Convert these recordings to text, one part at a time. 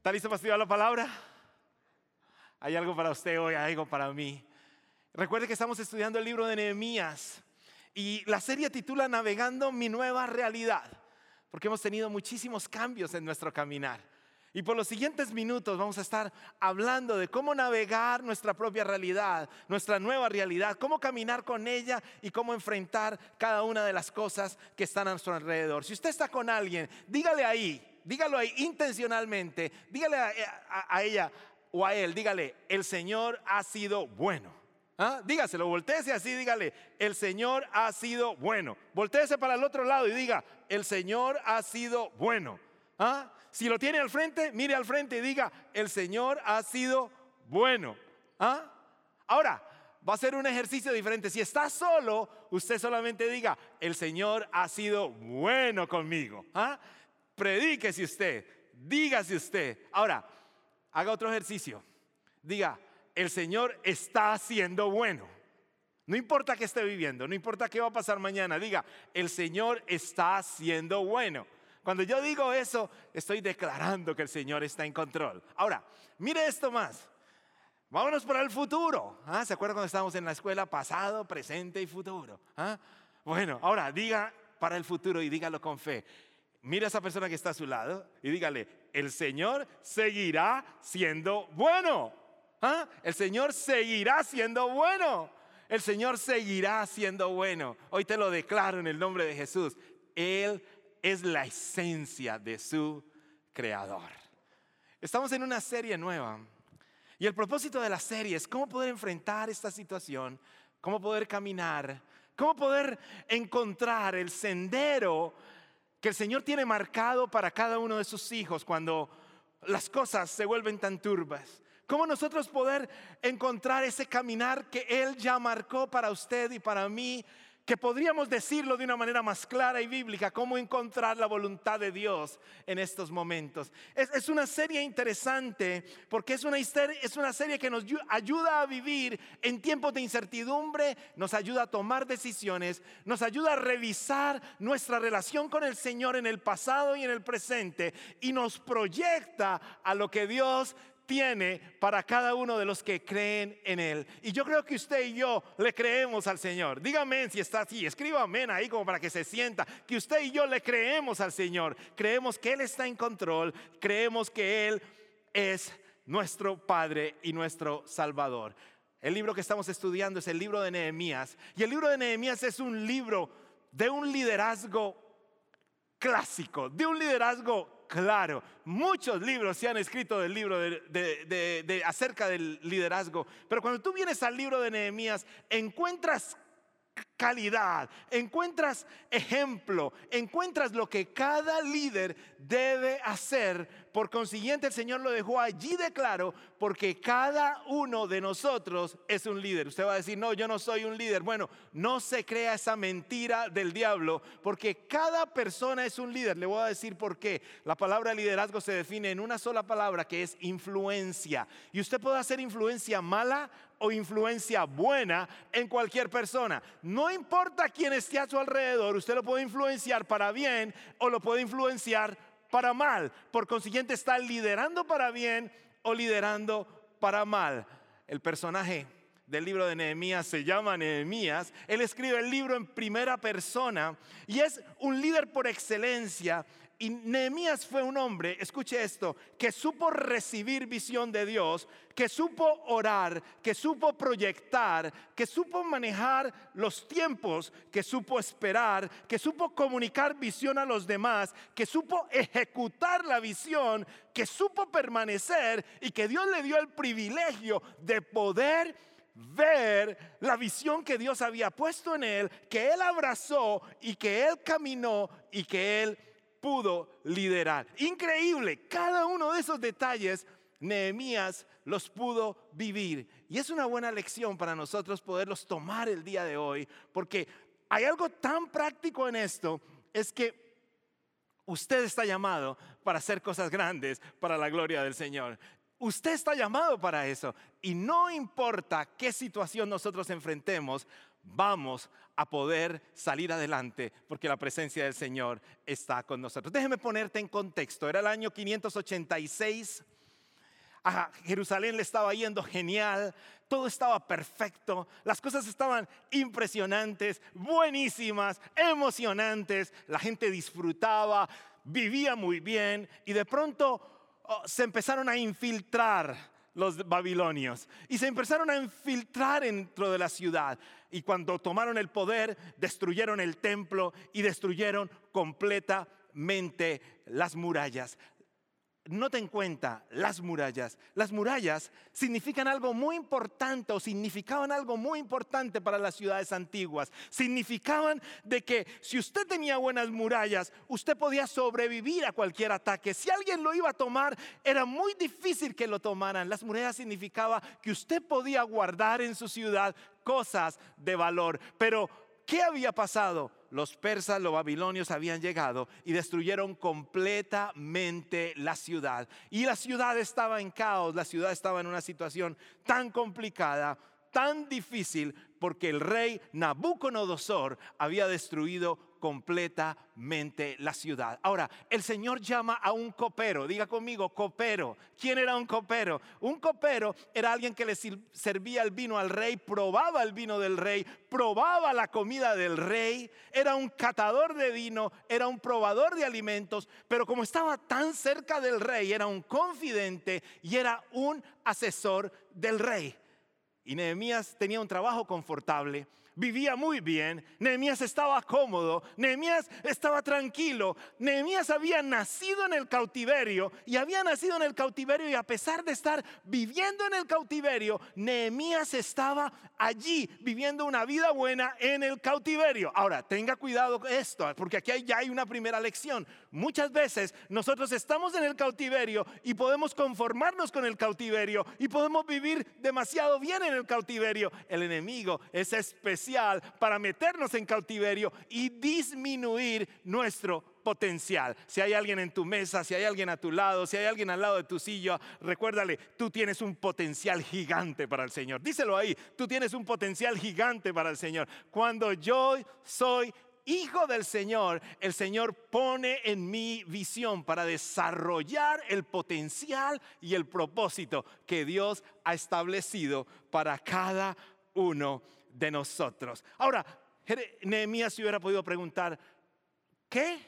¿Está listo para estudiar la palabra? Hay algo para usted hoy, hay algo para mí. Recuerde que estamos estudiando el libro de Nehemías y la serie titula Navegando mi nueva realidad, porque hemos tenido muchísimos cambios en nuestro caminar. Y por los siguientes minutos vamos a estar hablando de cómo navegar nuestra propia realidad, nuestra nueva realidad, cómo caminar con ella y cómo enfrentar cada una de las cosas que están a nuestro alrededor. Si usted está con alguien, dígalo ahí intencionalmente, dígale a ella o a él, dígale, el Señor ha sido bueno. Dígaselo, voltéese así, dígale, el Señor ha sido bueno. Voltéese para el otro lado y diga, el Señor ha sido bueno. Si lo tiene al frente, mire al frente y diga, el Señor ha sido bueno. Ahora, va a ser un ejercicio diferente. Si está solo, usted solamente diga, el Señor ha sido bueno conmigo. Predíquese usted, dígase usted. Ahora, haga otro ejercicio. Diga, el Señor está siendo bueno. No importa qué esté viviendo, no importa qué va a pasar mañana. Diga, el Señor está siendo bueno. Cuando yo digo eso, estoy declarando que el Señor está en control. Ahora, mire esto más. Vámonos para el futuro. ¿Se acuerdan cuando estábamos en la escuela? Pasado, presente y futuro. Bueno, ahora diga para el futuro y dígalo con fe. Mire a esa persona que está a su lado y dígale, el Señor seguirá siendo bueno. El Señor seguirá siendo bueno. El Señor seguirá siendo bueno. Hoy te lo declaro en el nombre de Jesús. Él es la esencia de su creador. Estamos en una serie nueva y el propósito de la serie es cómo poder enfrentar esta situación, cómo poder caminar, cómo poder encontrar el sendero que el Señor tiene marcado para cada uno de sus hijos cuando las cosas se vuelven tan turbas. Cómo nosotros poder encontrar ese caminar que Él ya marcó para usted y para mí, que podríamos decirlo de una manera más clara y bíblica, cómo encontrar la voluntad de Dios en estos momentos. Es una serie interesante porque es una serie que nos ayuda a vivir en tiempos de incertidumbre, nos ayuda a tomar decisiones, nos ayuda a revisar nuestra relación con el Señor en el pasado y en el presente y nos proyecta a lo que Dios tiene para cada uno de los que creen en Él. Y yo creo que usted y yo le creemos al Señor. Dígame si está así, escriba amén ahí como para que se sienta. Que usted y yo le creemos al Señor. Creemos que Él está en control. Creemos que Él es nuestro Padre y nuestro Salvador. El libro que estamos estudiando es el libro de Nehemías. Y el libro de Nehemías es un libro de un liderazgo clásico, de un liderazgo claro. Muchos libros se han escrito del libro acerca del liderazgo, pero cuando tú vienes al libro de Nehemías encuentras calidad, encuentras ejemplo, encuentras lo que cada líder debe hacer. Por consiguiente, el Señor lo dejó allí de claro, porque cada uno de nosotros es un líder. Usted va a decir, no, yo no soy un líder. Bueno, no se crea esa mentira del diablo, porque cada persona es un líder. Le voy a decir por qué. La palabra liderazgo se define en una sola palabra, que es influencia. Y usted puede hacer influencia mala o influencia buena en cualquier persona. No importa quién esté a su alrededor, usted lo puede influenciar para bien o lo puede influenciar para mal. Por consiguiente, está liderando para bien o liderando para mal. El personaje del libro de Nehemías se llama Nehemías. Él escribe el libro en primera persona y es un líder por excelencia. Y Nehemías fue un hombre, escuche esto, que supo recibir visión de Dios, que supo orar, que supo proyectar, que supo manejar los tiempos, que supo esperar, que supo comunicar visión a los demás, que supo ejecutar la visión, que supo permanecer y que Dios le dio el privilegio de poder ver la visión que Dios había puesto en él, que él abrazó y que él caminó y que él pudo liderar. Increíble, cada uno de esos detalles Nehemías los pudo vivir. Y es una buena lección para nosotros poderlos tomar el día de hoy, porque hay algo tan práctico en esto, es que usted está llamado para hacer cosas grandes para la gloria del Señor. Usted está llamado para eso. Y no importa qué situación nosotros enfrentemos, vamos a poder salir adelante porque la presencia del Señor está con nosotros. Déjeme ponerte en contexto. Era el año 586 A Jerusalén le estaba yendo genial, todo estaba perfecto, las cosas estaban impresionantes, buenísimas, emocionantes, la gente disfrutaba, vivía muy bien y de pronto se empezaron a infiltrar los babilonios y se empezaron a infiltrar dentro de la ciudad. Y cuando tomaron el poder, destruyeron el templo y destruyeron completamente las murallas. No ten en cuenta las murallas. Las murallas significan algo muy importante, o significaban algo muy importante para las ciudades antiguas. Significaban de que si usted tenía buenas murallas, usted podía sobrevivir a cualquier ataque. Si alguien lo iba a tomar, era muy difícil que lo tomaran. Las murallas significaba que usted podía guardar en su ciudad cosas de valor. Pero ¿qué había pasado? Los persas, los babilonios habían llegado y destruyeron completamente la ciudad. Y la ciudad estaba en caos, la ciudad estaba en una situación tan complicada, tan difícil, porque el rey Nabucodonosor había destruido completamente la ciudad. Ahora, el Señor llama a un copero. Diga conmigo, copero. ¿Quién era un copero? Un copero era alguien que le servía el vino al rey, probaba el vino del rey, probaba la comida del rey. Era un catador de vino, era un probador de alimentos, pero como estaba tan cerca del rey, era un confidente y era un asesor del rey. Y Nehemías tenía un trabajo confortable, vivía muy bien, Nehemías estaba cómodo, Nehemías estaba tranquilo. Nehemías había nacido en el cautiverio y a pesar de estar viviendo en el cautiverio, Nehemías estaba allí viviendo una vida buena en el cautiverio. Ahora, tenga cuidado con esto, porque aquí ya hay una primera lección. Muchas veces nosotros estamos en el cautiverio y podemos conformarnos con el cautiverio y podemos vivir demasiado bien en el cautiverio. El enemigo es especial para meternos en cautiverio y disminuir nuestro potencial. Si hay alguien en tu mesa, si hay alguien a tu lado, si hay alguien al lado de tu silla, recuérdale, tú tienes un potencial gigante para el Señor. Díselo ahí, tú tienes un potencial gigante para el Señor. Cuando yo soy hijo del Señor, el Señor pone en mi visión para desarrollar el potencial y el propósito que Dios ha establecido para cada uno de nosotros. Ahora, Nehemías se hubiera podido preguntar, ¿qué?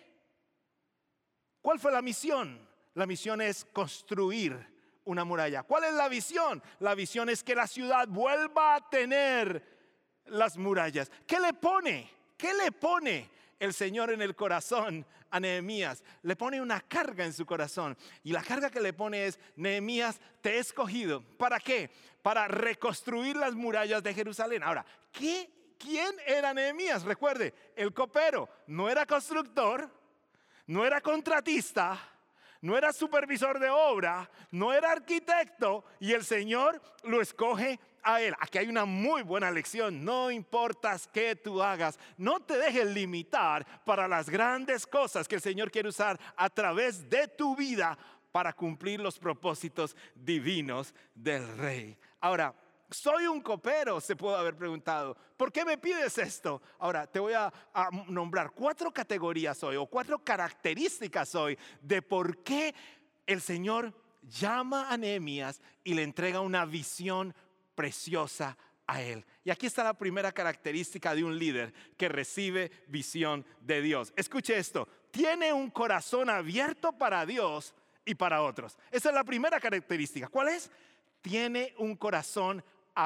¿Cuál fue la misión? La misión es construir una muralla. ¿Cuál es la visión? La visión es que la ciudad vuelva a tener las murallas. ¿Qué le pone? ¿Qué le pone el Señor en el corazón a Nehemías? Le pone una carga en su corazón. Y la carga que le pone es: Nehemías, te he escogido. ¿Para qué? Para reconstruir las murallas de Jerusalén. Ahora, ¿quién era Nehemías? Recuerde, el copero no era constructor, no era contratista, no era supervisor de obra, no era arquitecto, y el Señor lo escoge a él. Aquí hay una muy buena lección. No importa qué tú hagas, no te dejes limitar para las grandes cosas que el Señor quiere usar a través de tu vida para cumplir los propósitos divinos del Rey. Ahora, soy un copero, se puede haber preguntado. ¿Por qué me pides esto? Ahora, te voy a nombrar 4 categorías hoy, o 4 características hoy de por qué el Señor llama a Nehemías y le entrega una visión preciosa a él. Y aquí está la primera característica de un líder que recibe visión de Dios. Escuche esto: tiene un corazón abierto para Dios y para otros. Esa es la primera característica. ¿Cuál es? Tiene un corazón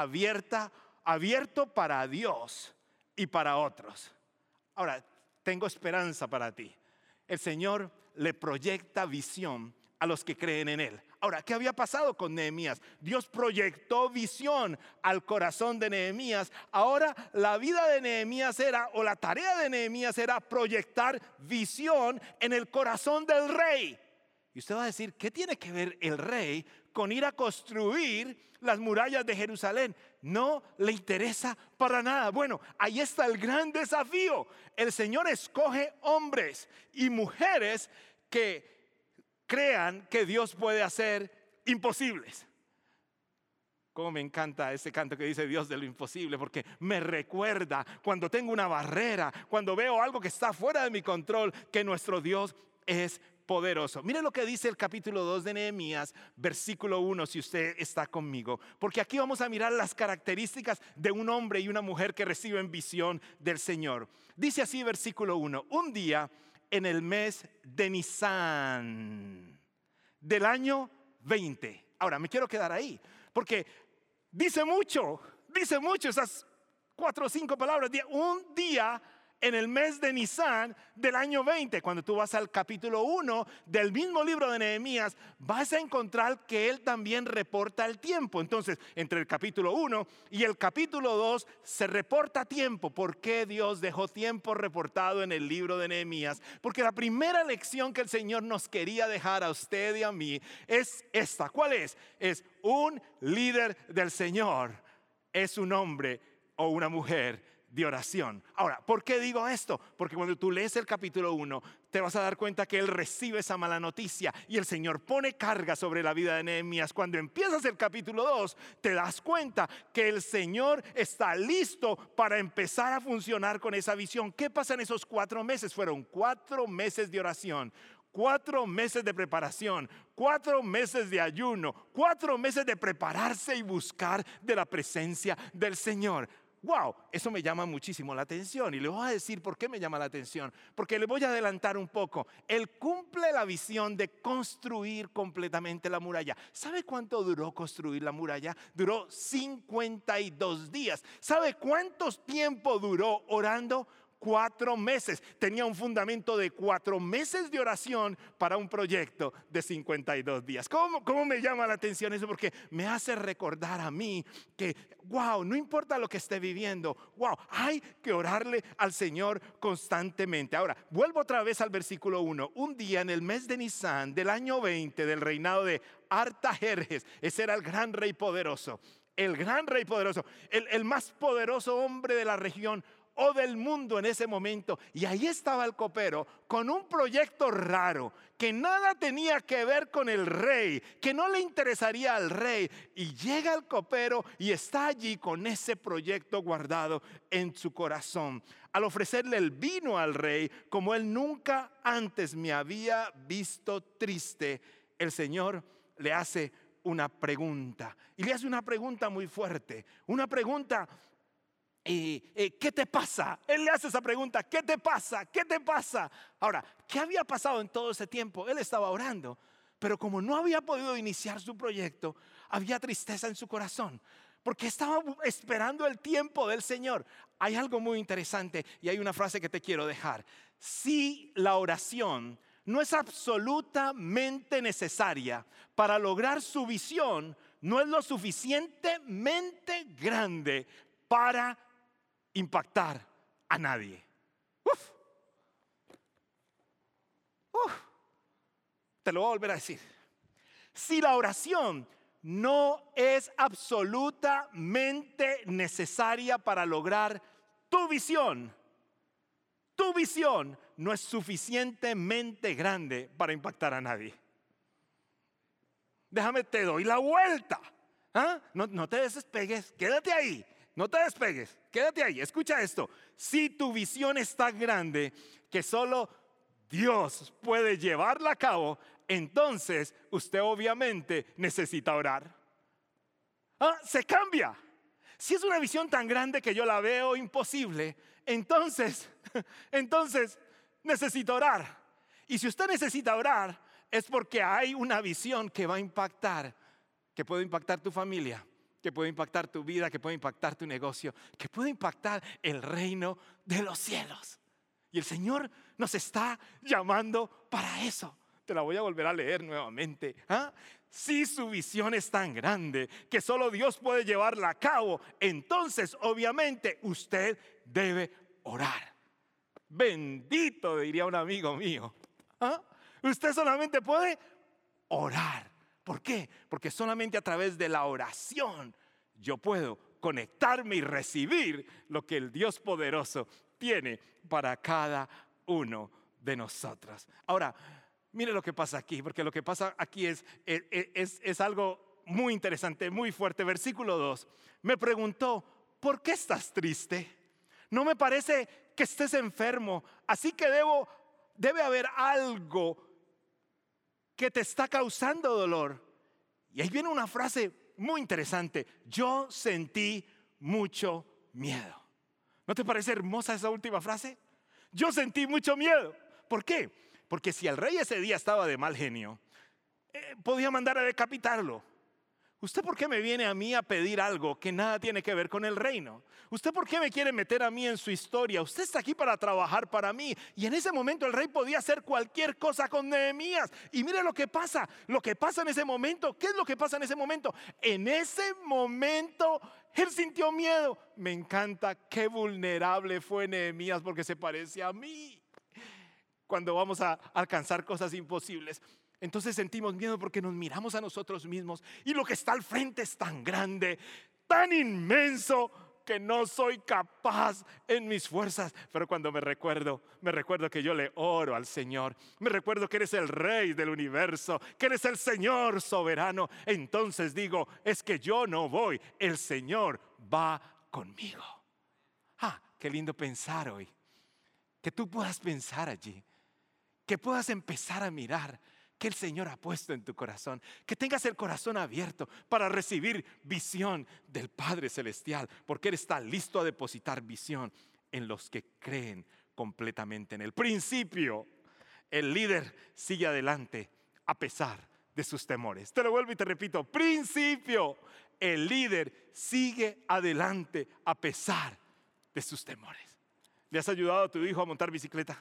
abierto para Dios y para otros. Ahora, tengo esperanza para ti. El Señor le proyecta visión a los que creen en Él. Ahora, ¿qué había pasado con Nehemías? Dios proyectó visión al corazón de Nehemías. Ahora la vida de Nehemías era, o la tarea de Nehemías era, proyectar visión en el corazón del rey. Y usted va a decir, ¿qué tiene que ver el rey con ir a construir las murallas de Jerusalén? No le interesa para nada. Bueno, ahí está el gran desafío. El Señor escoge hombres y mujeres que crean que Dios puede hacer imposibles. Como me encanta ese canto que dice Dios de lo imposible, porque me recuerda cuando tengo una barrera, cuando veo algo que está fuera de mi control, que nuestro Dios es poderoso. Mire lo que dice el capítulo 2 de Nehemías, versículo 1, si usted está conmigo. Porque aquí vamos a mirar las características de un hombre y una mujer que reciben visión del Señor. Dice así versículo 1, un día en el mes de Nisán del año 20. Ahora, me quiero quedar ahí, porque dice mucho esas 4 o 5 palabras. Un día en el mes de Nisán del año 20. Cuando tú vas al capítulo 1 del mismo libro de Nehemías, vas a encontrar que él también reporta el tiempo. Entonces, entre el capítulo 1 y el capítulo 2 se reporta tiempo. ¿Por qué Dios dejó tiempo reportado en el libro de Nehemías? Porque la primera lección que el Señor nos quería dejar a usted y a mí es esta. ¿Cuál es? Es un líder del Señor. Es un hombre o una mujer de oración. Ahora, ¿por qué digo esto? Porque cuando tú lees el capítulo 1, te vas a dar cuenta que él recibe esa mala noticia y el Señor pone carga sobre la vida de Nehemías. Cuando empiezas el capítulo 2, te das cuenta que el Señor está listo para empezar a funcionar con esa visión. ¿Qué pasa en esos 4 meses? Fueron 4 meses de oración, 4 meses de preparación, 4 meses de ayuno, 4 meses de prepararse y buscar de la presencia del Señor. Wow, eso me llama muchísimo la atención y le voy a decir por qué me llama la atención. Porque le voy a adelantar un poco. Él cumple la visión de construir completamente la muralla. ¿Sabe cuánto duró construir la muralla? Duró 52 días. ¿Sabe cuánto tiempo duró orando? 4 meses. Tenía un fundamento de 4 meses de oración para un proyecto de 52 días. ¿Cómo me llama la atención eso? Porque me hace recordar a mí que, wow, no importa lo que esté viviendo, wow, hay que orarle al Señor constantemente. Ahora, vuelvo otra vez al versículo 1. Un día en el mes de Nisán del año 20 del reinado de Artajerjes, ese era el gran rey poderoso, el gran rey poderoso, el más poderoso hombre de la región o del mundo en ese momento. Y ahí estaba el copero con un proyecto raro que nada tenía que ver con el rey, que no le interesaría al rey. Y llega el copero y está allí con ese proyecto guardado en su corazón. Al ofrecerle el vino al rey, como él nunca antes me había visto triste, el Señor le hace una pregunta. Y le hace una pregunta muy fuerte, una pregunta. ¿Qué te pasa? Él le hace esa pregunta, ¿qué te pasa? ¿Qué te pasa? Ahora, ¿qué había pasado en todo ese tiempo? Él estaba orando, pero como no había podido iniciar su proyecto, había tristeza en su corazón, porque estaba esperando el tiempo del Señor. Hay algo muy interesante y hay una frase que te quiero dejar. Si la oración no es absolutamente necesaria para lograr su visión, no es lo suficientemente grande para impactar a nadie. Te lo voy a volver a decir. Si la oración no es absolutamente necesaria para lograr tu visión no es suficientemente grande para impactar a nadie. Déjame, te doy la vuelta. No te despegues, quédate ahí. No te despegues, quédate ahí, escucha esto. Si tu visión es tan grande que solo Dios puede llevarla a cabo, entonces usted obviamente necesita orar. Se cambia. Si es una visión tan grande que yo la veo imposible, entonces necesito orar. Y si usted necesita orar, es porque hay una visión que va a impactar, que puede impactar tu familia, que puede impactar tu vida, que puede impactar tu negocio, que puede impactar el reino de los cielos. Y el Señor nos está llamando para eso. Te la voy a volver a leer nuevamente. Si su visión es tan grande que solo Dios puede llevarla a cabo, entonces obviamente usted debe orar. Bendito, diría un amigo mío. Usted solamente puede orar. ¿Por qué? Porque solamente a través de la oración yo puedo conectarme y recibir lo que el Dios poderoso tiene para cada uno de nosotros. Ahora, mire lo que pasa aquí, porque lo que pasa aquí es algo muy interesante, muy fuerte. Versículo 2, me preguntó, ¿por qué estás triste? No me parece que estés enfermo, así que debe haber algo que te está causando dolor. Y ahí viene una frase muy interesante: yo sentí mucho miedo. ¿No te parece hermosa esa última frase? Yo sentí mucho miedo. ¿Por qué? Porque si el rey ese día estaba de mal genio, podía mandar a decapitarlo. ¿Usted por qué me viene a mí a pedir algo que nada tiene que ver con el reino? ¿Usted por qué me quiere meter a mí en su historia? Usted está aquí para trabajar para mí. Y en ese momento el rey podía hacer cualquier cosa con Nehemías. Y mire lo que pasa en ese momento. ¿Qué es lo que pasa en ese momento? En ese momento él sintió miedo. Me encanta qué vulnerable fue Nehemías, porque se parece a mí cuando vamos a alcanzar cosas imposibles. Entonces sentimos miedo porque nos miramos a nosotros mismos y lo que está al frente es tan grande, tan inmenso, que no soy capaz en mis fuerzas. Pero cuando me recuerdo que yo le oro al Señor, me recuerdo que eres el Rey del universo, que eres el Señor soberano, entonces digo, es que yo no voy, el Señor va conmigo. Qué lindo pensar hoy, que tú puedas pensar allí, que puedas empezar a mirar que el Señor ha puesto en tu corazón, que tengas el corazón abierto para recibir visión del Padre Celestial, porque Él está listo a depositar visión en los que creen completamente en Él. Principio: el líder sigue adelante a pesar de sus temores. Te lo vuelvo y te repito: principio: el líder sigue adelante a pesar de sus temores. ¿Le has ayudado a tu hijo a montar bicicleta?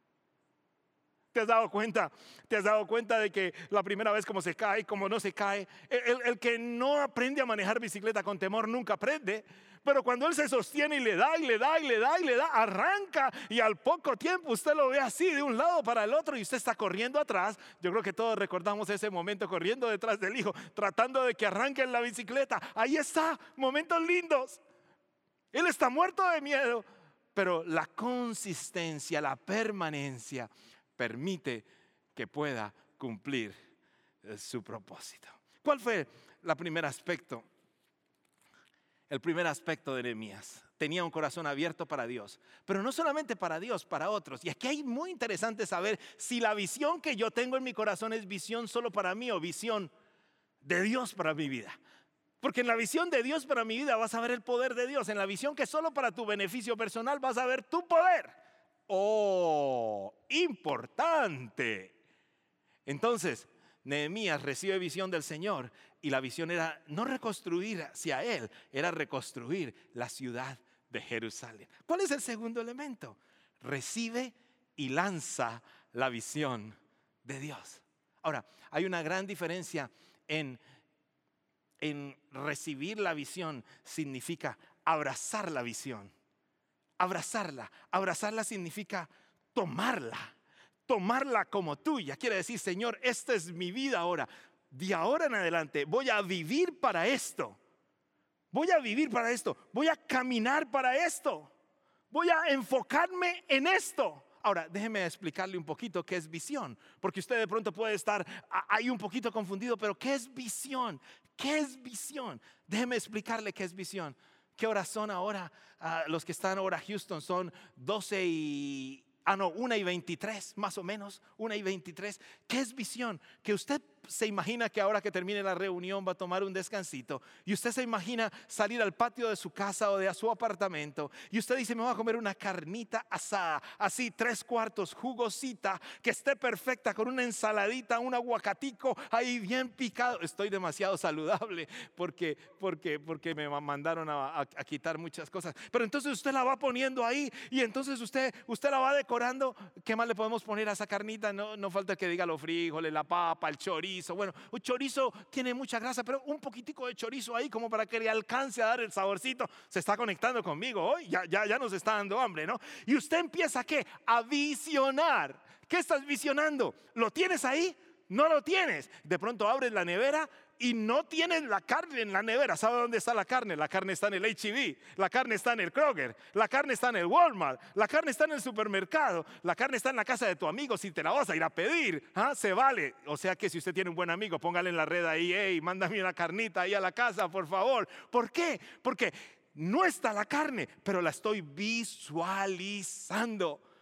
¿Te has dado cuenta? ¿Te has dado cuenta de que la primera vez como se cae, como no se cae? El que no aprende a manejar bicicleta con temor nunca aprende. Pero cuando él se sostiene y le da, arranca, y al poco tiempo usted lo ve así de un lado para el otro y usted está corriendo atrás. Yo creo que todos recordamos ese momento, corriendo detrás del hijo, tratando de que arranque en la bicicleta. Ahí está, momentos lindos. Él está muerto de miedo, pero la consistencia, la permanencia permite que pueda cumplir su propósito. ¿Cuál fue el primer aspecto? El primer aspecto de Nehemías: tenía un corazón abierto para Dios, pero no solamente para Dios, para otros. Y aquí hay muy interesante saber si la visión que yo tengo en mi corazón es visión solo para mí o visión de Dios para mi vida. Porque en la visión de Dios para mi vida vas a ver el poder de Dios. En la visión que solo para tu beneficio personal vas a ver tu poder. Importante. Entonces Nehemías recibe visión del Señor, y la visión era no reconstruir hacia él, era reconstruir la ciudad de Jerusalén. ¿Cuál es el segundo elemento? Recibe y lanza la visión de Dios. Ahora, hay una gran diferencia en recibir la visión. Significa abrazar la visión. Abrazarla significa tomarla como tuya. Quiere decir: Señor, esta es mi vida ahora. De ahora en adelante voy a vivir para esto. Voy a caminar para esto. Voy a enfocarme en esto. Ahora, déjeme explicarle un poquito qué es visión, porque usted de pronto puede estar ahí un poquito confundido. Pero ¿qué es visión? ¿Qué es visión? Déjeme explicarle qué es visión. ¿Qué horas son ahora? Los que están ahora Houston son 1:23, más o menos, 1:23. ¿Qué es visión? Que usted se imagina que ahora que termine la reunión va a tomar un descansito, y usted se imagina salir al patio de su casa o de su apartamento, y usted dice: me voy a comer una carnita asada, así 3/4 jugosita, que esté perfecta, con una ensaladita, un aguacatico ahí bien picado. Estoy demasiado saludable porque me mandaron a quitar muchas cosas. Pero entonces usted la va poniendo ahí, y entonces usted la va decorando. ¿Qué más le podemos poner a esa carnita? No falta que diga los frijoles, la papa, el chorizo. Bueno, un chorizo tiene mucha grasa, pero un poquitico de chorizo ahí, como para que le alcance a dar el saborcito. Se está conectando conmigo hoy, ya nos está dando hambre, ¿no? Y usted empieza ¿qué? A visionar. ¿Qué estás visionando? ¿Lo tienes ahí? ¿No lo tienes? De pronto abres la nevera y no tienes la carne en la nevera. ¿Sabe dónde está la carne? La carne está en el H-E-B, la carne está en el Kroger, la carne está en el Walmart, la carne está en el supermercado, la carne está en la casa de tu amigo. Si te la vas a ir a pedir, se vale. O sea que si usted tiene un buen amigo, póngale en la red ahí: hey, mándame una carnita ahí a la casa, por favor. ¿Por qué? Porque no está la carne, pero la estoy visualizando.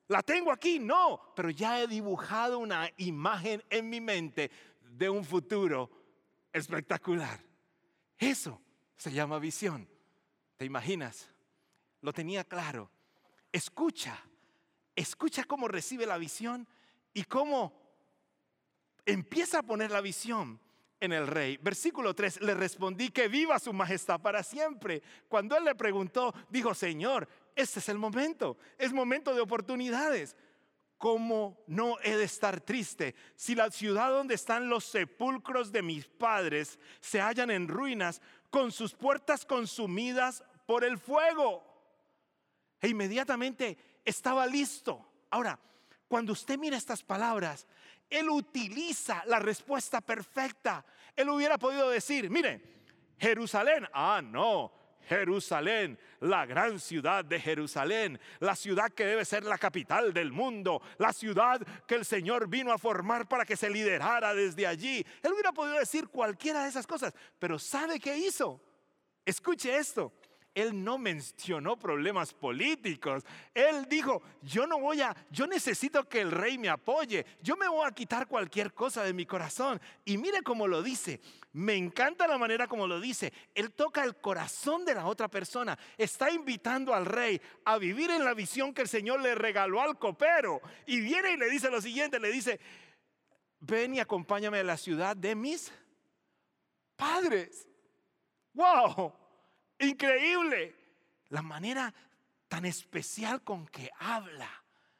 ¿La tengo aquí? No, pero ya he dibujado una imagen en mi mente de un futuro espectacular. Eso se llama visión. ¿Te imaginas? Lo tenía claro. Escucha cómo recibe la visión y cómo empieza a poner la visión en el rey. Versículo 3, le respondí que viva su majestad para siempre. Cuando él le preguntó, dijo: Señor, este es momento de oportunidades. ¿Cómo no he de estar triste si la ciudad donde están los sepulcros de mis padres se hallan en ruinas, con sus puertas consumidas por el fuego? E inmediatamente estaba listo. Ahora, cuando usted mira estas palabras, él utiliza la respuesta perfecta. Él hubiera podido decir: mire, Jerusalén, no, Jerusalén, la gran ciudad de Jerusalén, la ciudad que debe ser la capital del mundo, la ciudad que el Señor vino a formar para que se liderara desde allí. Él hubiera podido decir cualquiera de esas cosas, pero ¿sabe qué hizo? Escuche esto. Él no mencionó problemas políticos. Él dijo: yo necesito que el rey me apoye. Yo me voy a quitar cualquier cosa de mi corazón. Y mire cómo lo dice. Me encanta la manera como lo dice. Él toca el corazón de la otra persona. Está invitando al rey a vivir en la visión que el Señor le regaló al copero. Y viene y le dice lo siguiente. Le dice: ven y acompáñame a la ciudad de mis padres. ¡Wow! Increíble la manera tan especial con que habla.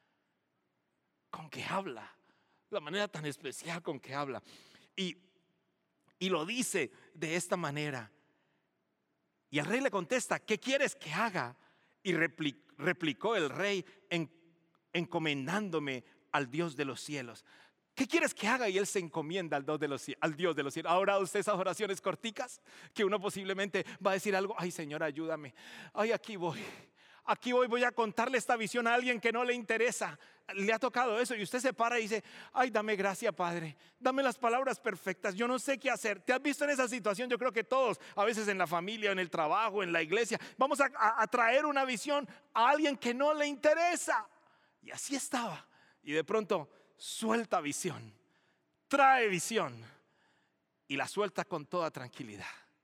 La manera tan especial con que habla. Y lo dice de esta manera. Y el rey le contesta: ¿qué quieres que haga? Y replicó el rey: encomendándome al Dios de los cielos. ¿Qué quieres que haga? Y él se encomienda al Dios de los cielos. ¿Ha orado usted esas oraciones corticas? Que uno posiblemente va a decir algo: ay, Señor, ayúdame. Ay, aquí voy, voy a contarle esta visión a alguien que no le interesa. Le ha tocado eso y usted se para y dice: ay, dame gracia, Padre, dame las palabras perfectas, yo no sé qué hacer. ¿Te has visto en esa situación? Yo creo que todos, a veces en la familia, en el trabajo, en la iglesia, vamos a traer una visión a alguien que no le interesa. Y así estaba. Y de pronto suelta visión, trae visión y la suelta con toda tranquilidad.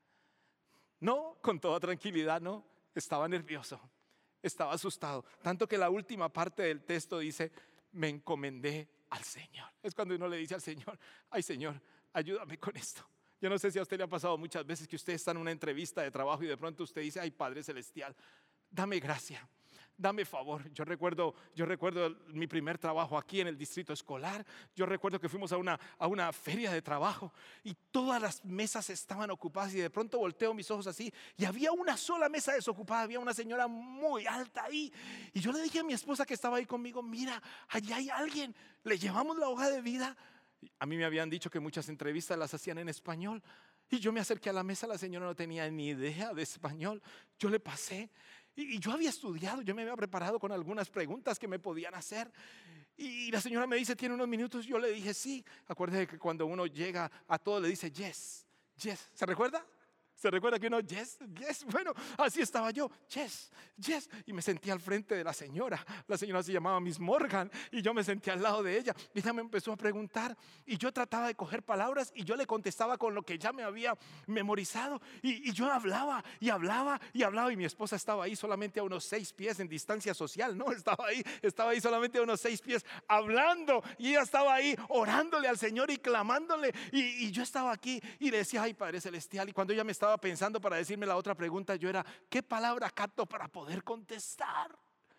No, con toda tranquilidad no, estaba nervioso, estaba asustado, tanto que la última parte del texto dice: me encomendé al Señor. Es cuando uno le dice al Señor: ay, Señor, ayúdame con esto. Yo no sé si a usted le ha pasado muchas veces que usted está en una entrevista de trabajo y de pronto usted dice: ay, Padre Celestial, dame gracia, dame favor. Yo recuerdo mi primer trabajo aquí en el distrito escolar. Yo recuerdo que fuimos a una feria de trabajo y todas las mesas estaban ocupadas y de pronto volteo mis ojos así y había una sola mesa desocupada. Había una señora muy alta ahí y yo le dije a mi esposa que estaba ahí conmigo: mira, allá hay alguien, le llevamos la hoja de vida. A mí me habían dicho que muchas entrevistas las hacían en español. Y yo me acerqué a la mesa, la señora no tenía ni idea de español. Yo le pasé y yo había estudiado, yo me había preparado con algunas preguntas que me podían hacer. Y la señora me dice: ¿tiene unos minutos? Yo le dije: sí. Acuérdese que cuando uno llega a todo le dice yes, yes. ¿Se recuerda? ¿Se recuerda que uno yes, yes? Bueno, así estaba yo, yes, yes. Y me sentí al frente de la señora. La señora se llamaba Miss Morgan y yo me senté al lado de ella. Y ella me empezó a preguntar y yo trataba de coger palabras y yo le contestaba con lo que ya me había memorizado. Y yo hablaba y hablaba y hablaba y mi esposa estaba ahí solamente a unos 6 pies en distancia social. No, estaba ahí solamente a unos 6 pies hablando y ella estaba ahí orándole al Señor y clamándole. Y yo estaba aquí y le decía: ay, Padre Celestial. Y cuando ella me estaba pensando para decirme la otra pregunta, yo era: ¿qué palabra capto para poder contestar?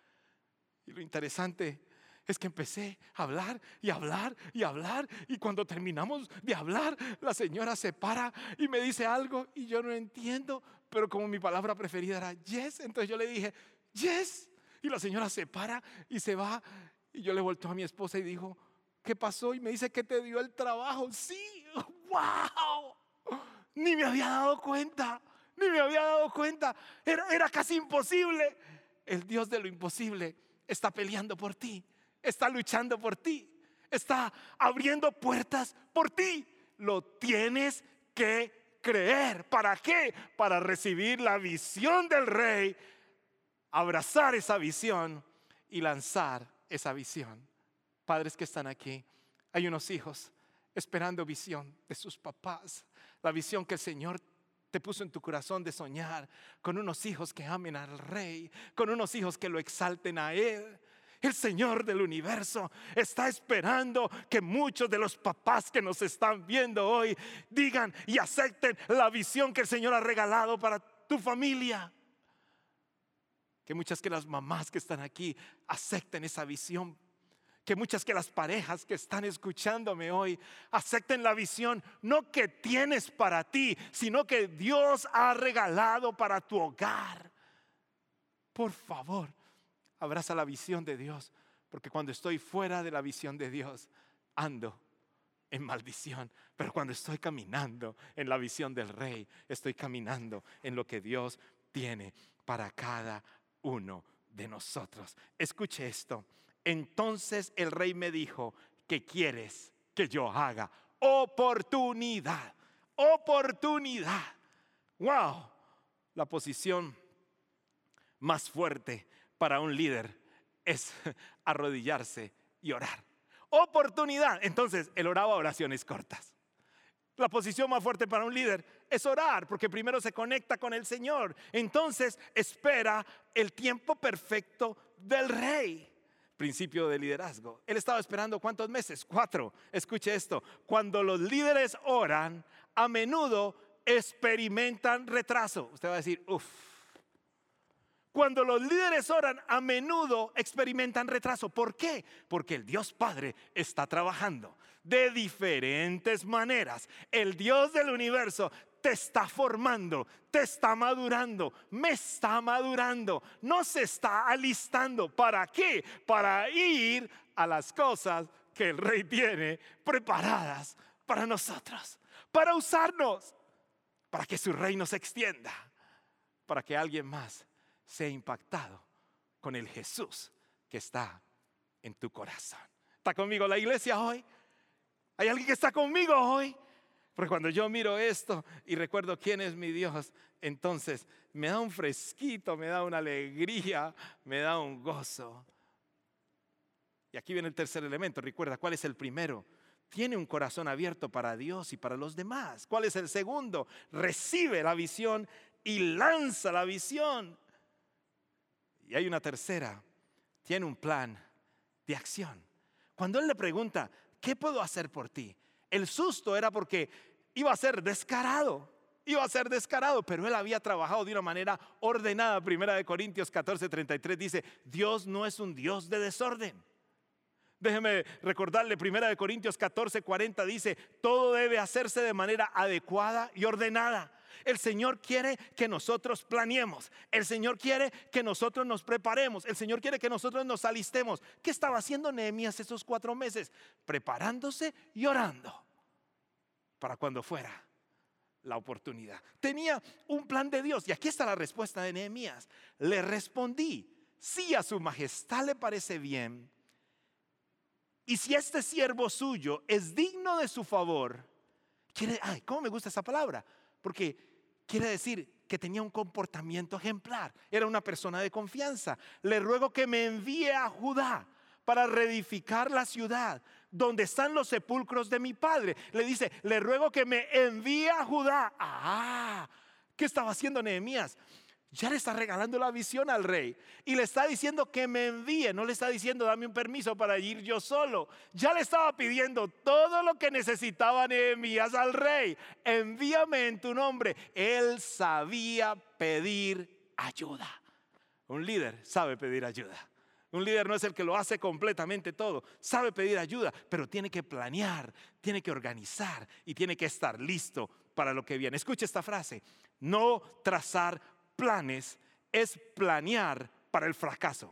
Y lo interesante es que empecé a hablar y hablar y hablar y cuando terminamos de hablar, la señora se para y me dice algo y yo no entiendo, pero como mi palabra preferida era yes, entonces yo le dije yes y la señora se para y se va y yo le volteo a mi esposa y digo: ¿qué pasó? Y me dice: ¿que te dio el trabajo? Sí. ¡Wow! Ni me había dado cuenta. Era casi imposible. El Dios de lo imposible está peleando por ti, está luchando por ti, está abriendo puertas por ti. Lo tienes que creer. ¿Para qué? Para recibir la visión del rey, abrazar esa visión y lanzar esa visión. Padres que están aquí, hay unos hijos esperando visión de sus papás, la visión que el Señor te puso en tu corazón de soñar con unos hijos que amen al Rey, con unos hijos que lo exalten a Él. El Señor del universo está esperando que muchos de los papás que nos están viendo hoy digan y acepten la visión que el Señor ha regalado para tu familia. Que muchas que las mamás que están aquí acepten esa visión. Que muchas que las parejas que están escuchándome hoy acepten la visión, no que tienes para ti, sino que Dios ha regalado para tu hogar. Por favor, abraza la visión de Dios, porque cuando estoy fuera de la visión de Dios, ando en maldición. Pero cuando estoy caminando en la visión del Rey, estoy caminando en lo que Dios tiene para cada uno de nosotros. Escuche esto. Entonces el Rey me dijo: ¿qué quieres que yo haga? Oportunidad, oportunidad. Wow, la posición más fuerte para un líder es arrodillarse y orar. Oportunidad. Entonces él oraba oraciones cortas. La posición más fuerte para un líder es orar, porque primero se conecta con el Señor. Entonces espera el tiempo perfecto del Rey. Principio de liderazgo. Él estaba esperando ¿cuántos meses? 4. Escuche esto. Cuando los líderes oran, a menudo experimentan retraso. Usted va a decir, uff. Cuando los líderes oran, a menudo experimentan retraso. ¿Por qué? Porque el Dios Padre está trabajando de diferentes maneras. El Dios del universo te está formando, te está madurando, me está madurando, nos está alistando. ¿Para qué? Para ir a las cosas que el Rey tiene preparadas para nosotros, para usarnos, para que su reino se extienda, para que alguien más sea impactado con el Jesús que está en tu corazón. ¿Está conmigo la iglesia hoy? ¿Hay alguien que está conmigo hoy? Porque cuando yo miro esto y recuerdo quién es mi Dios, entonces me da un fresquito, me da una alegría, me da un gozo. Y aquí viene el tercer elemento. Recuerda, ¿cuál es el primero? Tiene un corazón abierto para Dios y para los demás. ¿Cuál es el segundo? Recibe la visión y lanza la visión. Y hay una tercera. Tiene un plan de acción. Cuando él le pregunta, ¿qué puedo hacer por ti? El susto era porque iba a ser descarado, pero él había trabajado de una manera ordenada. Primera de Corintios 14:33 dice, Dios no es un Dios de desorden. Déjeme recordarle, Primera de Corintios 14:40 dice, todo debe hacerse de manera adecuada y ordenada. El Señor quiere que nosotros planeemos. El Señor quiere que nosotros nos preparemos. El Señor quiere que nosotros nos alistemos. ¿Qué estaba haciendo Nehemías esos 4 meses? Preparándose y orando para cuando fuera la oportunidad. Tenía un plan de Dios. Y aquí está la respuesta de Nehemías. Le respondí, si a su majestad le parece bien, y si este siervo suyo es digno de su favor, ¿cómo me gusta esa palabra? Porque quiere decir que tenía un comportamiento ejemplar. Era una persona de confianza. Le ruego que me envíe a Judá para reedificar la ciudad donde están los sepulcros de mi padre. Le dice, le ruego que me envíe a Judá. ¿Qué estaba haciendo Nehemías? Ya le está regalando la visión al rey y le está diciendo que me envíe. No le está diciendo dame un permiso para ir yo solo. Ya le estaba pidiendo todo lo que necesitaba Nehemías al rey. Envíame en tu nombre. Él sabía pedir ayuda. Un líder sabe pedir ayuda. Un líder no es el que lo hace completamente todo. Sabe pedir ayuda, pero tiene que planear, tiene que organizar y tiene que estar listo para lo que viene. Escuche esta frase: no trazar planes es planear para el fracaso.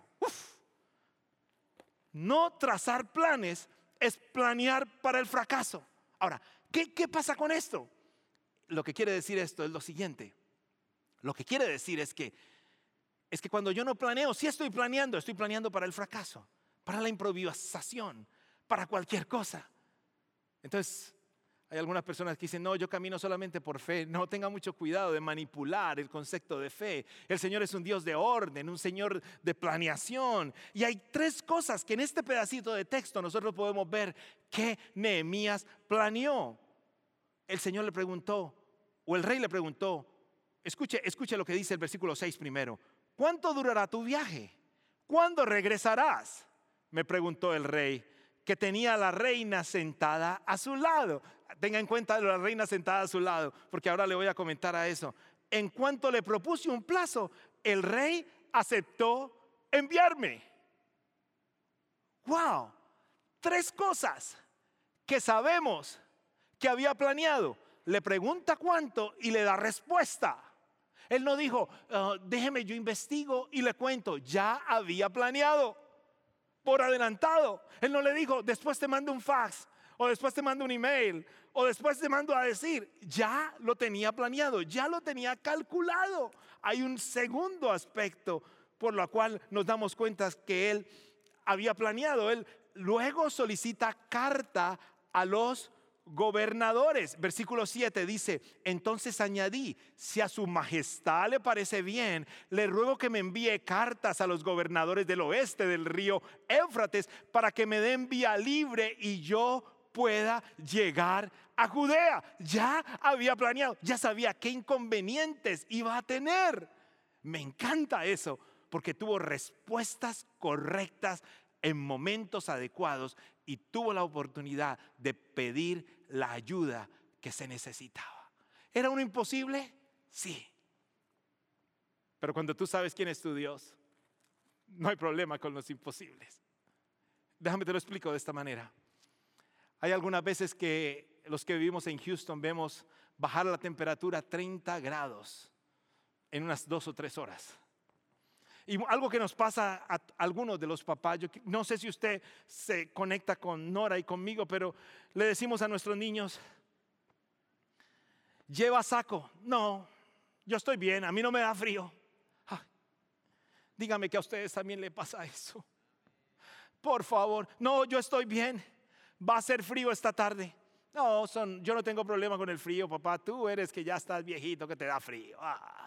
No trazar planes es planear para el fracaso. Ahora, ¿qué pasa con esto? Lo que quiere decir esto es lo siguiente. Lo que quiere decir es que cuando yo no planeo, sí estoy planeando para el fracaso, para la improvisación, para cualquier cosa. Entonces, Hay algunas personas que dicen, no, yo camino solamente por fe. No, tenga mucho cuidado de manipular el concepto de fe. El Señor es un Dios de orden, un Señor de planeación. Y hay 3 cosas que en este pedacito de texto nosotros podemos ver que Nehemías planeó. El Señor le preguntó, o el rey le preguntó, escuche lo que dice el versículo 6 primero. ¿Cuánto durará tu viaje? ¿Cuándo regresarás? Me preguntó el rey, que tenía a la reina sentada a su lado. Tenga en cuenta la reina sentada a su lado, porque ahora le voy a comentar a eso. En cuanto le propuse un plazo, el rey aceptó enviarme. ¡Wow! 3 cosas que sabemos que había planeado. Le pregunta cuánto y le da respuesta. Él no dijo, déjeme yo investigo y le cuento. Ya había planeado por adelantado. Él no le dijo, después te mando un fax, o después te mando un email, o después te mando a decir. Ya lo tenía planeado, ya lo tenía calculado. Hay un segundo aspecto por lo cual nos damos cuenta que él había planeado. Él luego solicita carta a los gobernadores. Versículo 7 dice, entonces añadí, si a su majestad le parece bien, le ruego que me envíe cartas a los gobernadores del oeste del río Éufrates para que me den vía libre y yo pueda llegar a Judea. Ya había planeado, ya sabía qué inconvenientes iba a tener. Me encanta eso, porque tuvo respuestas correctas en momentos adecuados y tuvo la oportunidad de pedir la ayuda que se necesitaba. ¿Era un imposible? Sí. Pero cuando tú sabes quién es tu Dios, no hay problema con los imposibles. Déjame te lo explico de esta manera. Hay algunas veces que los que vivimos en Houston vemos bajar la temperatura a 30 grados en unas 2 o 3 horas. Y algo que nos pasa a algunos de los papás, yo no sé si usted se conecta con Nora y conmigo, pero le decimos a nuestros niños, ¿lleva saco? No, yo estoy bien, a mí no me da frío. Ay, dígame que a ustedes también le pasa eso. Por favor, no, yo estoy bien, va a ser frío esta tarde. No, yo no tengo problema con el frío, papá, tú eres que ya estás viejito que te da frío.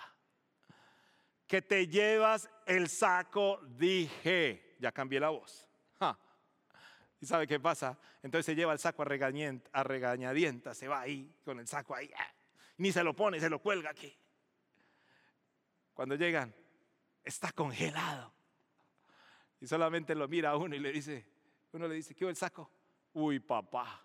Que te llevas el saco, dije. Ya cambié la voz. ¿Y sabe qué pasa? Entonces se lleva el saco a regañadientas, se va ahí con el saco ahí. Ni se lo pone, se lo cuelga aquí. Cuando llegan, está congelado. Y solamente lo mira a uno y uno le dice, ¿qué hubo el saco? Uy, papá.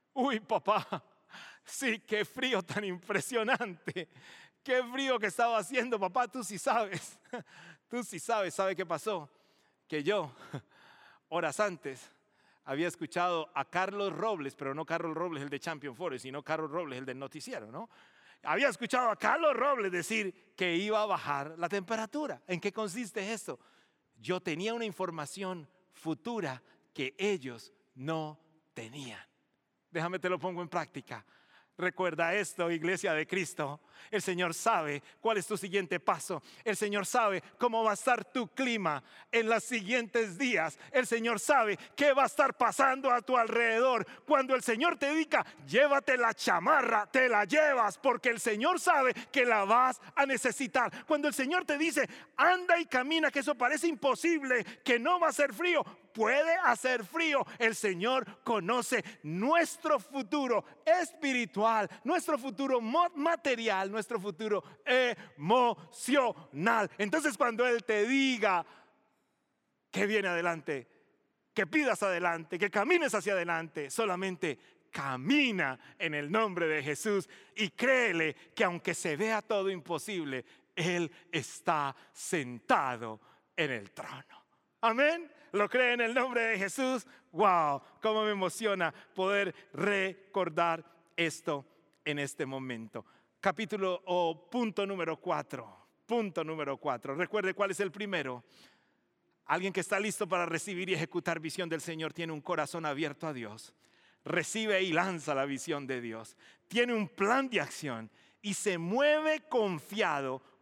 Sí, qué frío tan impresionante. Qué frío que estaba haciendo, papá, tú sí sabes. Tú sí sabes, ¿sabe qué pasó? Que yo, horas antes, había escuchado a Carlos Robles, pero no Carlos Robles el de Champion Forest, sino Carlos Robles el del noticiero, ¿no? Había escuchado a Carlos Robles decir que iba a bajar la temperatura. ¿En qué consiste esto? Yo tenía una información futura que ellos no tenían. Déjame te lo pongo en práctica. Recuerda esto, iglesia de Cristo. El Señor sabe cuál es tu siguiente paso. El Señor sabe cómo va a estar tu clima en los siguientes días. El Señor sabe qué va a estar pasando a tu alrededor. Cuando el Señor te diga, llévate la chamarra, te la llevas, porque el Señor sabe que la vas a necesitar. Cuando el Señor te dice, anda y camina, que eso parece imposible, que no va a hacer frío, puede hacer frío. El Señor conoce nuestro futuro espiritual, nuestro futuro material, nuestro futuro emocional. Entonces cuando Él te diga que viene adelante, que pidas adelante, que camines hacia adelante, solamente camina en el nombre de Jesús y créele que aunque se vea todo imposible, Él está sentado en el trono. Amén. ¿Lo cree en el nombre de Jesús? ¡Wow! Cómo me emociona poder recordar esto en este momento. Capítulo o punto número 4. Punto número 4. Recuerde cuál es el primero. Alguien que está listo para recibir y ejecutar visión del Señor tiene un corazón abierto a Dios. Recibe y lanza la visión de Dios. Tiene un plan de acción y se mueve confiado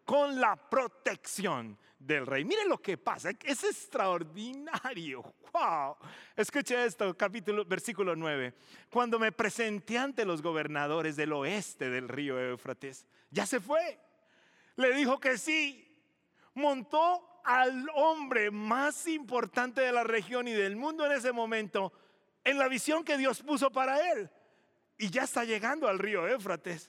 con la protección del rey. Miren lo que pasa, es extraordinario. Wow. Escuche esto, versículo 9. Cuando me presenté ante los gobernadores del oeste del río Éufrates, ya se fue. Le dijo que sí. Montó al hombre más importante de la región y del mundo en ese momento en la visión que Dios puso para él. Y ya está llegando al río Éufrates.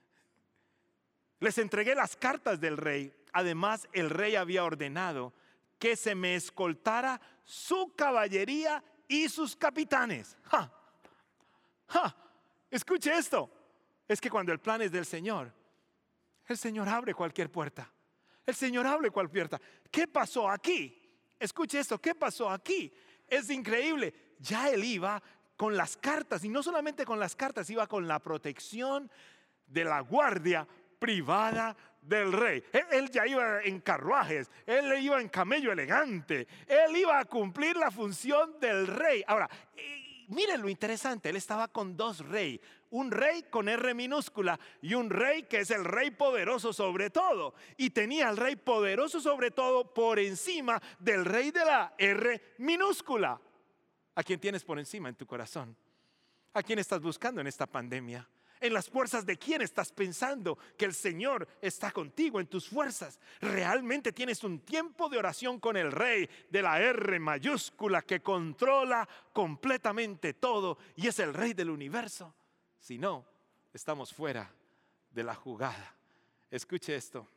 Les entregué las cartas del rey. Además, el rey había ordenado que se me escoltara su caballería y sus capitanes. ¡Ja! ¡Ja! Escuche esto. Es que cuando el plan es del Señor, el Señor abre cualquier puerta. El Señor abre cualquier puerta. ¿Qué pasó aquí? Escuche esto. ¿Qué pasó aquí? Es increíble. Ya él iba con las cartas, y no solamente con las cartas, iba con la protección de la guardia privada del rey. Él ya iba en carruajes, él iba en camello elegante, él iba a cumplir la función del rey. Ahora, miren lo interesante, él estaba con dos reyes, un rey con R minúscula y un rey que es el rey poderoso sobre todo. Y tenía al rey poderoso sobre todo por encima del rey de la R minúscula. ¿A quién tienes por encima en tu corazón? ¿A quién estás buscando en esta pandemia? ¿En las fuerzas de quién estás pensando que el Señor está contigo en tus fuerzas? ¿Realmente tienes un tiempo de oración con el Rey de la R mayúscula que controla completamente todo y es el Rey del universo? Si no, estamos fuera de la jugada. Escuche esto.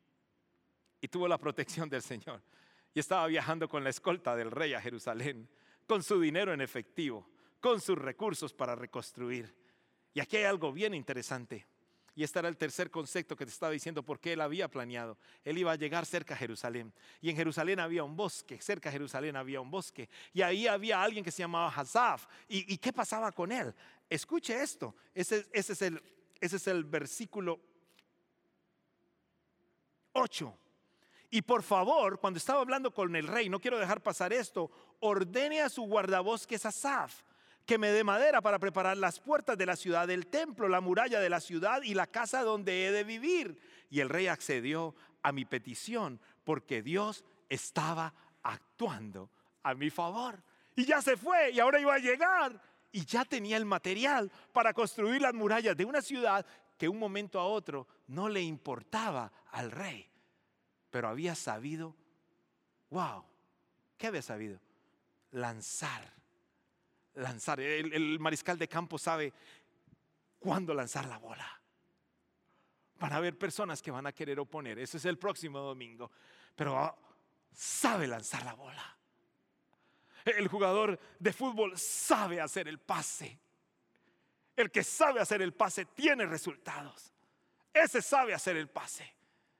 Y tuvo la protección del Señor. Y estaba viajando con la escolta del Rey a Jerusalén, con su dinero en efectivo, con sus recursos para reconstruir. Y aquí hay algo bien interesante. Y este era el tercer concepto que te estaba diciendo porque él había planeado. Él iba a llegar cerca a Jerusalén. Y en Jerusalén había un bosque. Cerca de Jerusalén había un bosque. Y ahí había alguien que se llamaba Asaf. ¿Y qué pasaba con él? Escuche esto. Ese es el versículo 8. Y por favor, cuando estaba hablando con el rey, no quiero dejar pasar esto, ordene a su guardabosques Asaf que me dé madera para preparar las puertas de la ciudad del templo, la muralla de la ciudad y la casa donde he de vivir. Y el rey accedió a mi petición porque Dios estaba actuando a mi favor. Y ya se fue y ahora iba a llegar. Y ya tenía el material para construir las murallas de una ciudad que un momento a otro no le importaba al rey. Pero había sabido, wow, ¿qué había sabido? Lanzar. El mariscal de campo sabe cuándo lanzar la bola. Van a haber personas que van a querer oponer. Eso es el próximo domingo. Pero sabe lanzar la bola. El jugador de fútbol sabe hacer el pase. El que sabe hacer el pase tiene resultados. Ese sabe hacer el pase.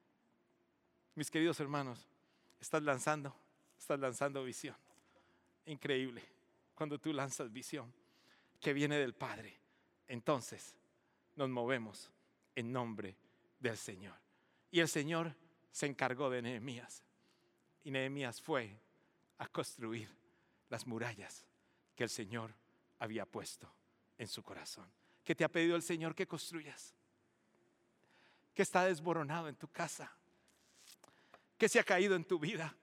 Mis queridos hermanos, estás lanzando visión. Increíble. Cuando tú lanzas visión que viene del Padre, entonces nos movemos en nombre del Señor. Y el Señor se encargó de Nehemías. Y Nehemías fue a construir las murallas que el Señor había puesto en su corazón. ¿Qué te ha pedido el Señor que construyas? ¿Qué está desboronado en tu casa? ¿Qué se ha caído en tu vida?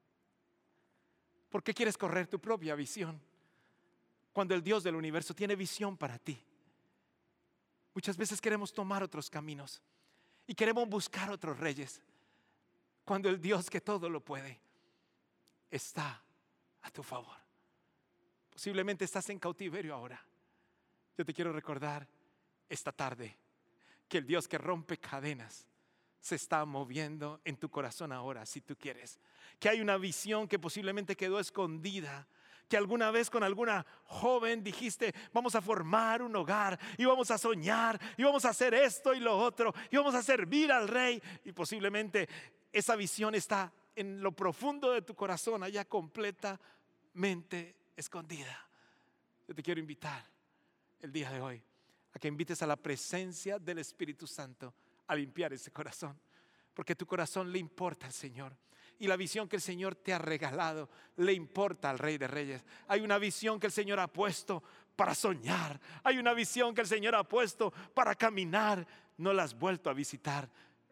¿Por qué quieres correr tu propia visión? Cuando el Dios del universo tiene visión para ti. Muchas veces queremos tomar otros caminos y queremos buscar otros reyes, cuando el Dios que todo lo puede está a tu favor. Posiblemente estás en cautiverio ahora. Yo te quiero recordar esta tarde que el Dios que rompe cadenas se está moviendo en tu corazón ahora, si tú quieres. Que hay una visión que posiblemente quedó escondida, que alguna vez con alguna joven dijiste: vamos a formar un hogar y vamos a soñar y vamos a hacer esto y lo otro y vamos a servir al rey. Y posiblemente esa visión está en lo profundo de tu corazón, allá completamente escondida. Yo te quiero invitar el día de hoy a que invites a la presencia del Espíritu Santo a limpiar ese corazón, porque tu corazón le importa al Señor. Y la visión que el Señor te ha regalado le importa al Rey de Reyes. Hay una visión que el Señor ha puesto para soñar. Hay una visión que el Señor ha puesto para caminar. No la has vuelto a visitar.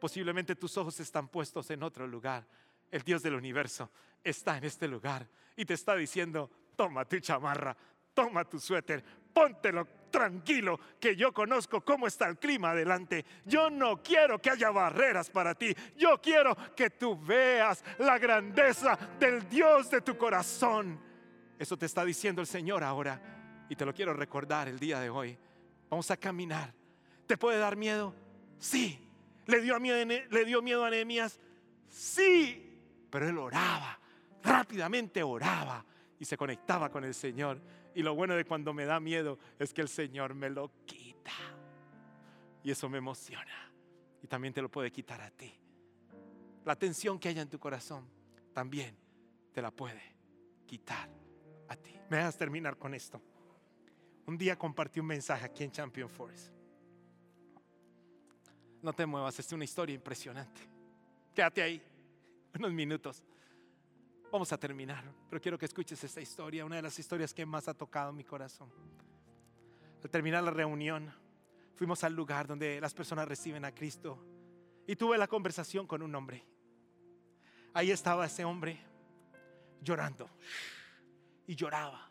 Posiblemente tus ojos están puestos en otro lugar. El Dios del universo está en este lugar y te está diciendo: toma tu chamarra, toma tu suéter, póntelo tranquilo, que yo conozco cómo está el clima adelante. Yo no quiero que haya barreras para ti. Yo quiero que tú veas la grandeza del Dios de tu corazón. Eso te está diciendo el Señor ahora, y te lo quiero recordar el día de hoy. Vamos a caminar. ¿Te puede dar miedo? Sí. ¿Le dio miedo a Nehemías? Sí. Pero él oraba, rápidamente oraba y se conectaba con el Señor. Y lo bueno de cuando me da miedo es que el Señor me lo quita. Y eso me emociona. Y también te lo puede quitar a ti. La tensión que haya en tu corazón también te la puede quitar a ti. Me dejas terminar con esto. Un día compartí un mensaje aquí en Champion Forest. No te muevas, es una historia impresionante. Quédate ahí unos minutos. Vamos a terminar, pero quiero que escuches esta historia, una de las historias que más ha tocado mi corazón. Al terminar la reunión, fuimos al lugar donde las personas reciben a Cristo y tuve la conversación con un hombre. Ahí estaba ese hombre llorando y lloraba.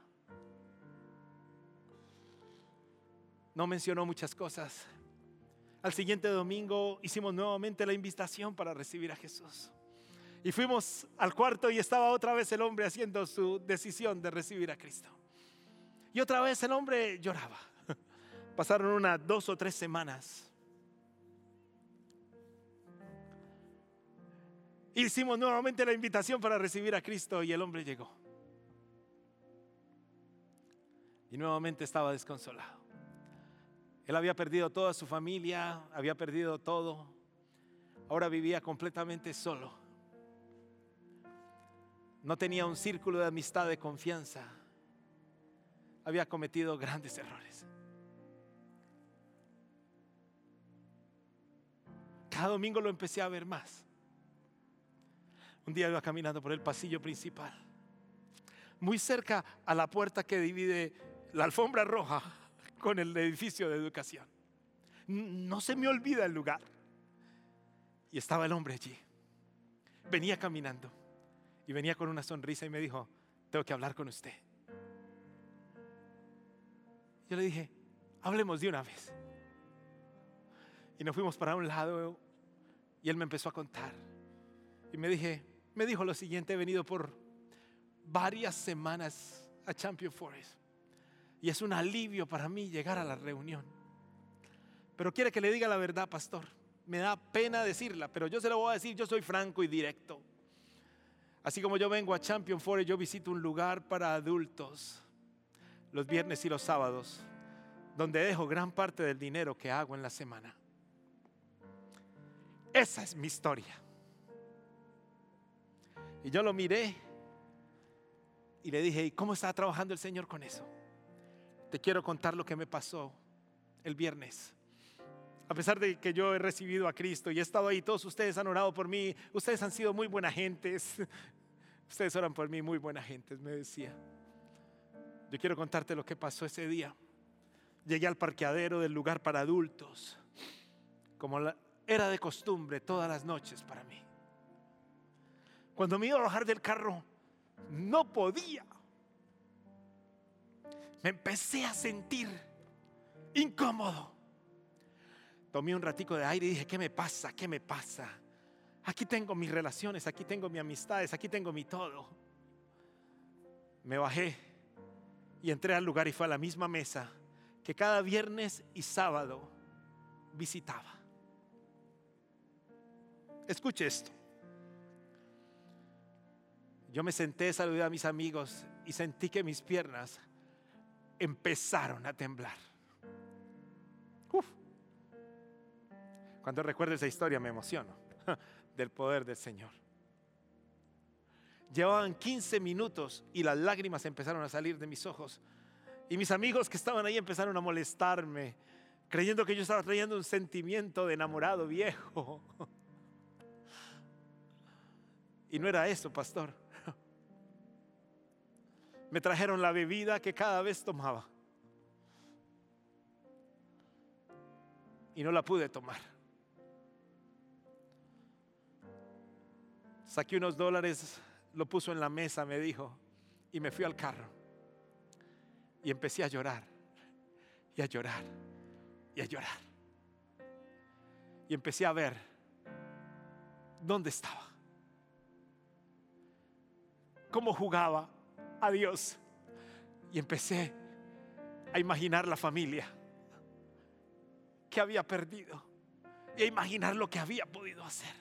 No mencionó muchas cosas. Al siguiente domingo hicimos nuevamente la invitación para recibir a Jesús. Y fuimos al cuarto y estaba otra vez el hombre haciendo su decisión de recibir a Cristo. Y otra vez el hombre lloraba. Pasaron unas 2 o 3 semanas. Hicimos nuevamente la invitación para recibir a Cristo y el hombre llegó. Y nuevamente estaba desconsolado. Él había perdido toda su familia, había perdido todo. Ahora vivía completamente solo. No tenía un círculo de amistad, de confianza. Había cometido grandes errores. Cada domingo lo empecé a ver más. Un día iba caminando por el pasillo principal, muy cerca a la puerta que divide la alfombra roja con el edificio de educación. No se me olvida el lugar. Y estaba el hombre allí. Venía caminando y venía con una sonrisa y me dijo: tengo que hablar con usted. Yo le dije: hablemos de una vez. Y nos fuimos para un lado y él me empezó a contar. Y me dijo lo siguiente: he venido por varias semanas a Champion Forest y es un alivio para mí llegar a la reunión. Pero quiere que le diga la verdad, pastor. Me da pena decirla, pero yo se la voy a decir. Yo soy franco y directo. Así como yo vengo a Champion Forest, yo visito un lugar para adultos los viernes y los sábados, donde dejo gran parte del dinero que hago en la semana. Esa es mi historia. Y yo lo miré y le dije: ¿y cómo está trabajando el Señor con eso? Te quiero contar lo que me pasó el viernes. A pesar de que yo he recibido a Cristo y he estado ahí, todos ustedes han orado por mí. Ustedes han sido muy buena gentes. Ustedes oran por mí, muy buena gentes, me decía. Yo quiero contarte lo que pasó ese día. Llegué al parqueadero del lugar para adultos, como era de costumbre todas las noches para mí. Cuando me iba a bajar del carro, no podía. Me empecé a sentir incómodo. Tomé un ratico de aire y dije: ¿qué me pasa? ¿Qué me pasa? Aquí tengo mis relaciones, aquí tengo mis amistades, aquí tengo mi todo. Me bajé y entré al lugar y fue a la misma mesa que cada viernes y sábado visitaba. Escuche esto. Yo me senté, saludé a mis amigos y sentí que mis piernas empezaron a temblar. Cuando recuerdo esa historia me emociono del poder del Señor. Llevaban 15 minutos y las lágrimas empezaron a salir de mis ojos. Y mis amigos que estaban ahí empezaron a molestarme, creyendo que yo estaba trayendo un sentimiento de enamorado viejo. Y no era eso, pastor. Me trajeron la bebida que cada vez tomaba y no la pude tomar. Saqué unos dólares, lo puso en la mesa, me dijo, y me fui al carro. Y empecé a llorar, y a llorar, y a llorar. Y empecé a ver dónde estaba, cómo jugaba a Dios. Y empecé a imaginar la familia que había perdido y a imaginar lo que había podido hacer.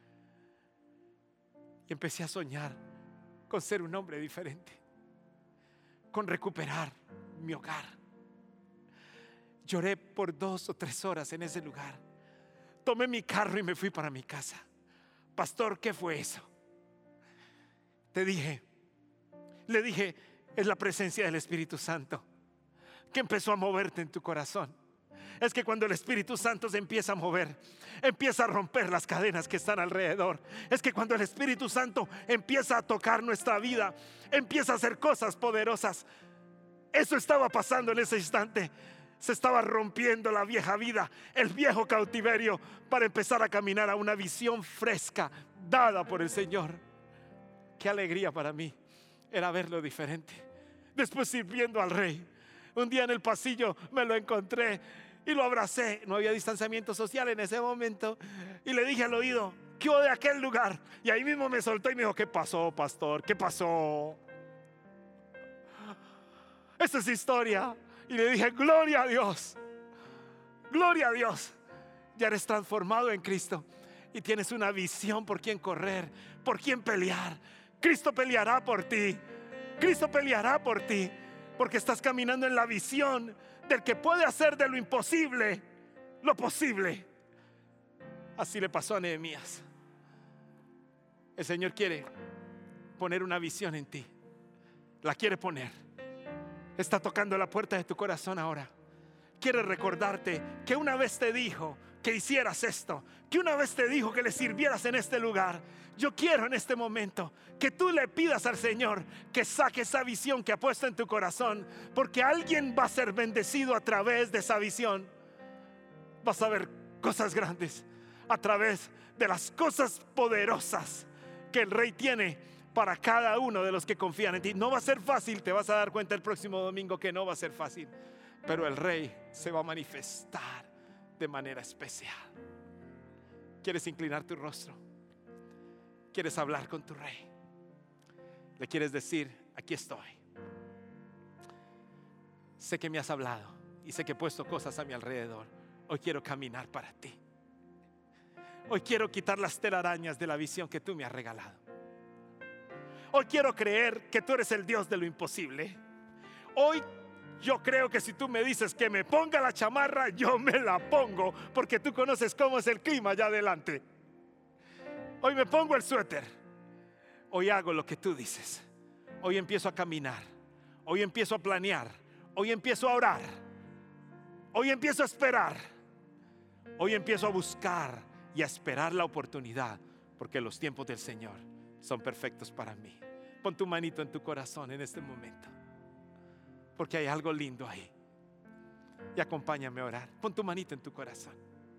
Y empecé a soñar con ser un hombre diferente, con recuperar mi hogar. Lloré por 2 o 3 horas en ese lugar. Tomé mi carro y me fui para mi casa. Pastor, ¿qué fue eso? Le dije, es la presencia del Espíritu Santo que empezó a moverte en tu corazón. Es que cuando el Espíritu Santo se empieza a mover, empieza a romper las cadenas que están alrededor. Es que cuando el Espíritu Santo empieza a tocar nuestra vida, empieza a hacer cosas poderosas. Eso estaba pasando en ese instante. Se estaba rompiendo la vieja vida, el viejo cautiverio, para empezar a caminar a una visión fresca dada por el Señor. Qué alegría para mí era verlo diferente. Después sirviendo al Rey, un día en el pasillo me lo encontré y lo abracé. No había distanciamiento social en ese momento. Y le dije al oído, ¿qué hubo de aquel lugar? Y ahí mismo me soltó y me dijo, ¿qué pasó, pastor? ¿Qué pasó? Esa es historia. Y le dije, gloria a Dios, gloria a Dios. Ya eres transformado en Cristo y tienes una visión por quién correr, por quién pelear. Cristo peleará por ti. Cristo peleará por ti, porque estás caminando en la visión del que puede hacer de lo imposible lo posible. Así le pasó a Nehemías. El Señor quiere poner una visión en ti. La quiere poner. Está tocando la puerta de tu corazón ahora. Quiere recordarte que una vez te dijo que hicieras esto, que una vez te dijo que le sirvieras en este lugar. Yo quiero en este momento que tú le pidas al Señor que saque esa visión que ha puesto en tu corazón, porque alguien va a ser bendecido a través de esa visión. Vas a ver cosas grandes a través de las cosas poderosas que el Rey tiene para cada uno de los que confían en ti. No va a ser fácil, te vas a dar cuenta el próximo domingo que no va a ser fácil, pero el Rey se va a manifestar de manera especial. ¿Quieres inclinar tu rostro? ¿Quieres hablar con tu Rey? Le quieres decir, aquí estoy. Sé que me has hablado y sé que he puesto cosas a mi alrededor. Hoy quiero caminar para ti. Hoy quiero quitar las telarañas de la visión que tú me has regalado. Hoy quiero creer que tú eres el Dios de lo imposible. Hoy yo creo que si tú me dices que me ponga la chamarra, yo me la pongo, porque tú conoces cómo es el clima allá adelante. Hoy me pongo el suéter. Hoy hago lo que tú dices. Hoy empiezo a caminar. Hoy empiezo a planear. Hoy empiezo a orar. Hoy empiezo a esperar. Hoy empiezo a buscar y a esperar la oportunidad, porque los tiempos del Señor son perfectos para mí. Pon tu manito en tu corazón en este momento, porque hay algo lindo ahí. Y acompáñame a orar. Pon tu manito en tu corazón.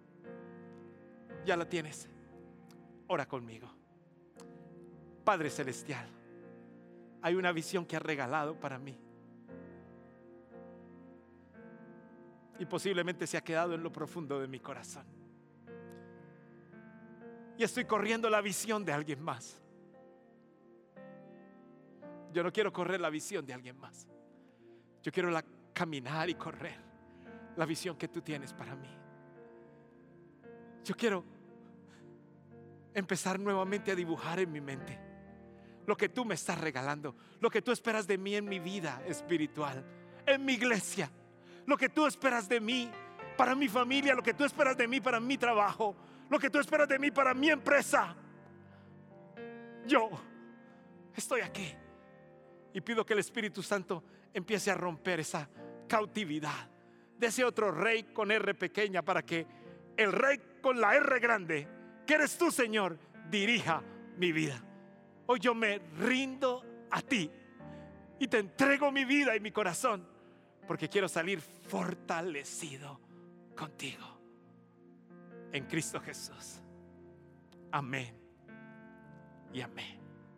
Ya la tienes. Ora conmigo. Padre Celestial, hay una visión que has regalado para mí, y posiblemente se ha quedado en lo profundo de mi corazón. Y estoy corriendo la visión de alguien más. Yo no quiero correr la visión de alguien más. Yo quiero caminar y correr la visión que tú tienes para mí. Yo quiero empezar nuevamente a dibujar en mi mente lo que tú me estás regalando, lo que tú esperas de mí en mi vida espiritual, en mi iglesia, lo que tú esperas de mí para mi familia, lo que tú esperas de mí para mi trabajo, lo que tú esperas de mí para mi empresa. Yo estoy aquí y pido que el Espíritu Santo empiece a romper esa cautividad de ese otro rey con R pequeña, para que el rey con la R grande, que eres tú, Señor, dirija mi vida. Hoy yo me rindo a ti y te entrego mi vida y mi corazón, porque quiero salir fortalecido contigo en Cristo Jesús. Amén y amén.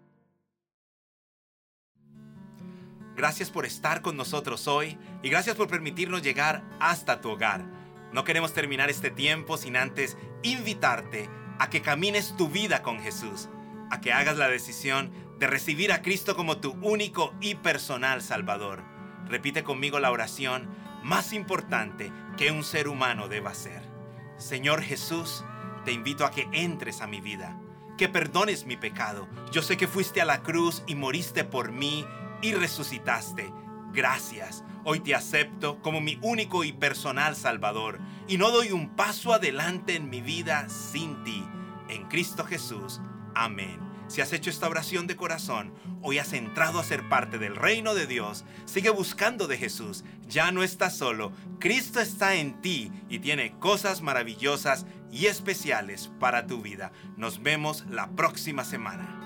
Gracias por estar con nosotros hoy y gracias por permitirnos llegar hasta tu hogar. No queremos terminar este tiempo sin antes invitarte a que camines tu vida con Jesús, a que hagas la decisión de recibir a Cristo como tu único y personal Salvador. Repite conmigo la oración más importante que un ser humano deba hacer. Señor Jesús, te invito a que entres a mi vida, que perdones mi pecado. Yo sé que fuiste a la cruz y moriste por mí y resucitaste. Gracias. Hoy te acepto como mi único y personal Salvador y no doy un paso adelante en mi vida sin ti. En Cristo Jesús. Amén. Si has hecho esta oración de corazón, hoy has entrado a ser parte del reino de Dios. Sigue buscando de Jesús. Ya no estás solo. Cristo está en ti y tiene cosas maravillosas y especiales para tu vida. Nos vemos la próxima semana.